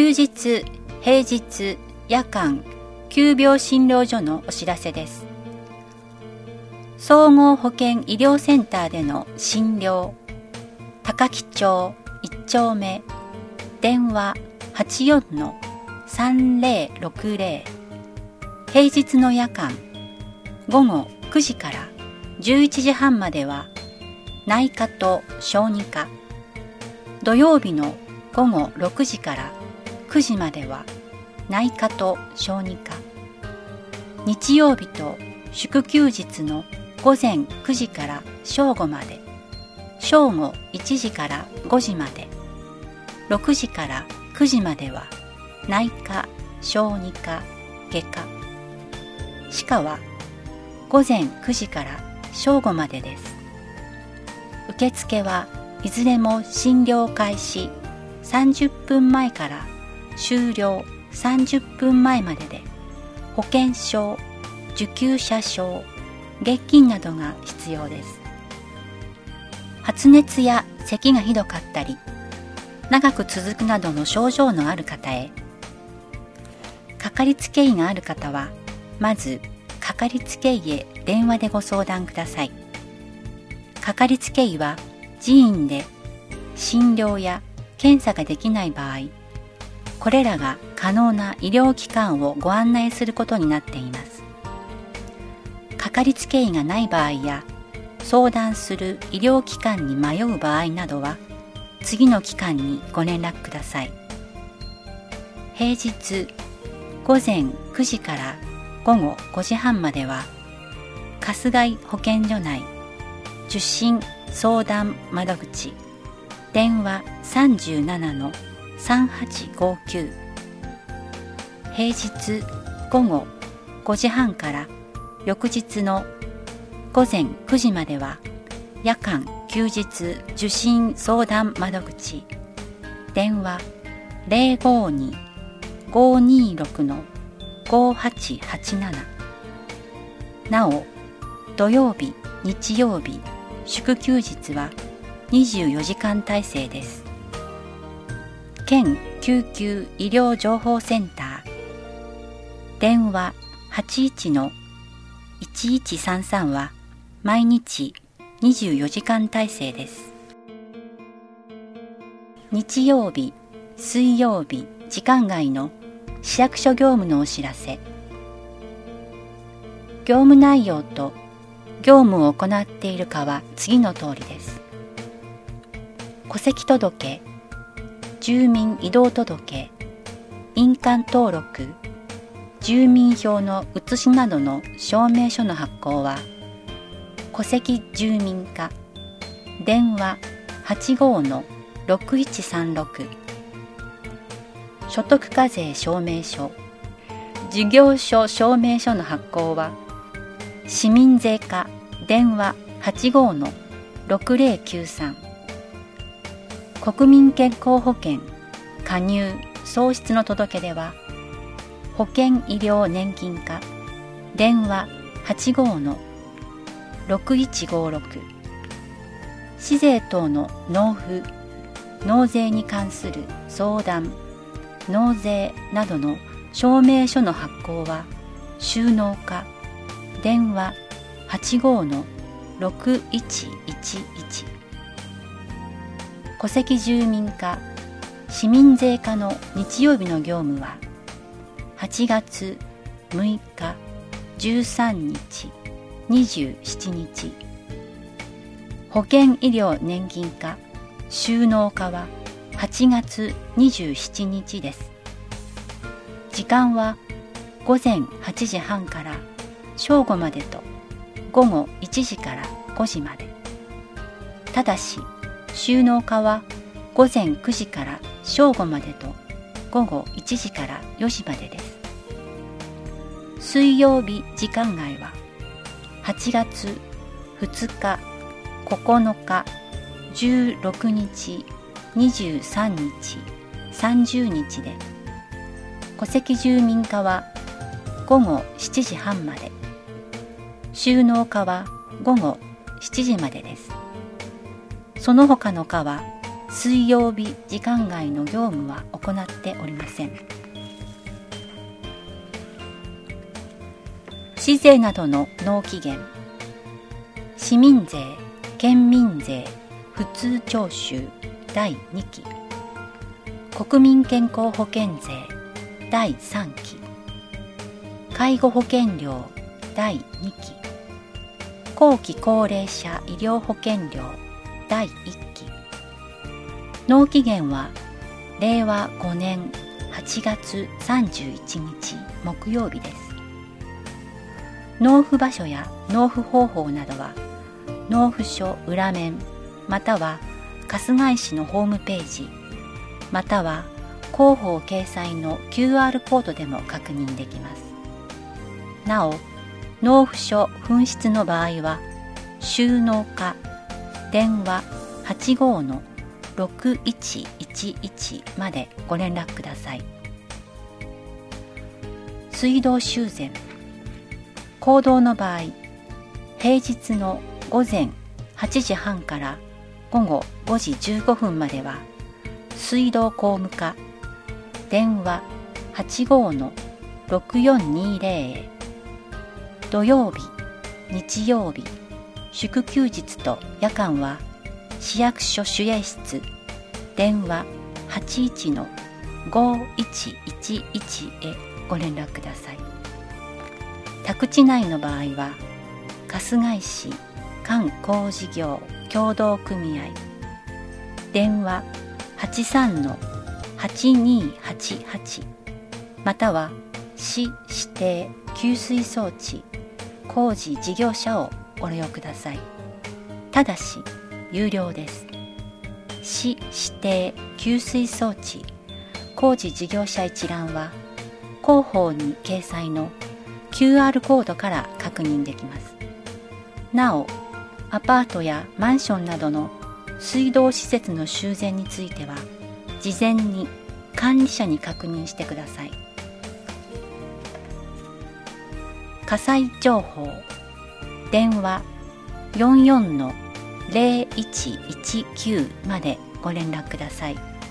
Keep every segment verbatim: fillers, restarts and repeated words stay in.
休日、平日、夜間、急病診療所のお知らせです。総合保健医療センターでの診療、高木町いち丁目、電話 はちよんのさんぜろろくぜろ。平日の夜間、午後くじからじゅういちじはんまでは内科と小児科、土曜日の午後ろくじからくじまでは内科と小児科、日曜日と祝休日の午前くじから正午まで、正午いちじからごじまで、ろくじからくじまでは内科、小児科、外科、歯科は午前くじから正午までです。受付はいずれも診療開始さんじゅっぷんまえから終了さんじゅっぷんまえまでで、保険証、受給者証、月金などが必要です。発熱や咳がひどかったり、長く続くなどの症状のある方へ、かかりつけ医がある方は、まずかかりつけ医へ電話でご相談ください。かかりつけ医は自院で診療や検査ができない場合、これらが可能な医療機関をご案内することになっています。かかりつけ医がない場合や、相談する医療機関に迷う場合などは、次の機関にご連絡ください。平日午前くじから午後ごじはんまでは、春日井保健所内受診相談窓口、電話 さんじゅうななのさんはちごきゅう。平日午後ごじはんから翌日の午前くじまでは、夜間休日受診相談窓口、電話 ゼロごに ごにろくのごはちはちなな。なお、土曜日、日曜日、祝休日はにじゅうよじかん体制です。県救急医療情報センター、電話 はちいちのいちいちさんさん は毎日にじゅうよじかん体制です。日曜日、水曜日、時間外の市役所業務のお知らせ。業務内容と業務を行っているかは次の通りです。戸籍届、住民移動届、印鑑登録、住民票の写しなどの証明書の発行は、戸籍住民課、電話 はちごのろくいちさんろく。所得課税証明書、事業所証明書の発行は、市民税課、電話 はちごのろくぜろきゅうさん。国民健康保険、加入・創出の届け出は、保険医療年金課、電話 はちごのろくいちごろく。市税等の納付、納税に関する相談、納税などの証明書の発行は、収納課、電話 はちごのろくいちいちいち。戸籍住民課、市民税課の日曜日の業務は、はちがつむいか、じゅうさんにち、にじゅうしちにち。保険医療年金課、収納課ははちがつにじゅうしちにちです。時間はごぜんはちじはんから正午までと、午後いちじからごじまで。ただし、収納課はごぜんくじから正午までと、午後いちじからよじまでです。水曜日時間外は、はちがつふつか、ここのか、じゅうろくにち、にじゅうさんにち、さんじゅうにちで、戸籍住民課は午後しちじはんまで、収納課は午後しちじまでです。その他の課は水曜日時間外の業務は行っておりません。市税などの納期限、市民税、県民税、普通徴収だいにき、国民健康保険税だいさんき、介護保険料だいにき、後期高齢者医療保険料だいいっき。納期限はれいわごねんはちがつさんじゅういちにち木曜日です。納付場所や納付方法などは納付書裏面または春日井市のホームページまたは広報掲載の キューアール コードでも確認できます。なお、納付書紛失の場合は収納課電話 はちごーのろくいちいちいち までご連絡ください。水道修繕、公道の場合、平日の午前はちじはんから午後ごじじゅうごふんまでは水道工務課電話 はちごーのろくよんにーぜろ へ、土曜日、日曜日、祝休日と夜間は市役所守衛室電話 はちいちのごいちいちいち へご連絡ください。宅地内の場合は春日井市観光事業協同組合電話 はちさんのはちにーはちはち または市指定給水装置工事事業者をご利用ください。ただし有料です。市指定給水装置工事事業者一覧は広報に掲載の キューアール コードから確認できます。なお、アパートやマンションなどの水道施設の修繕については事前に管理者に確認してください。火災情報電話 よんよんのぜろいちいちきゅう までご連絡ください。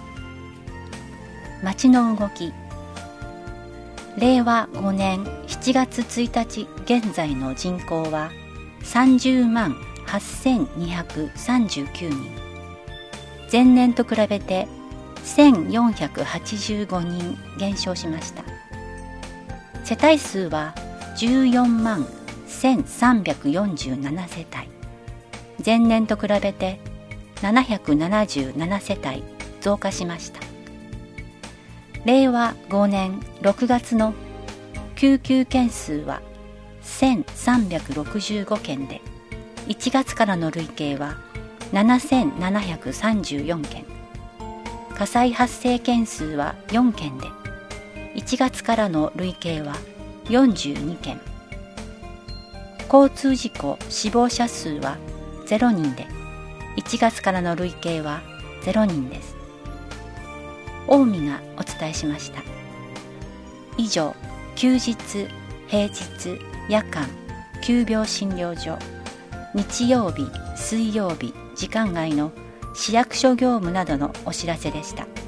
町の動き、れいわごねんしちがつついたち現在の人口はさんじゅうまんはっせんにひゃくさんじゅうきゅうにん、前年と比べてせんよんひゃくはちじゅうごにん減少しました。世帯数はじゅうよんまんせんさんびゃくよんじゅうななせたい、前年と比べてななひゃくななじゅうななせたい増加しました。れいわごねんろくがつの救急件数はせんさんびゃくろくじゅうごけんで、いちがつからの累計はななせんななひゃくさんじゅうよんけん、火災発生件数はよんけんで、いちがつからの累計はよんじゅうにけん、交通事故死亡者数はゼロにんで、いちがつからの累計はゼロにんです。近江がお伝えしました。以上、休日、平日、夜間、急病診療所、日曜日、水曜日、時間外の市役所業務などのお知らせでした。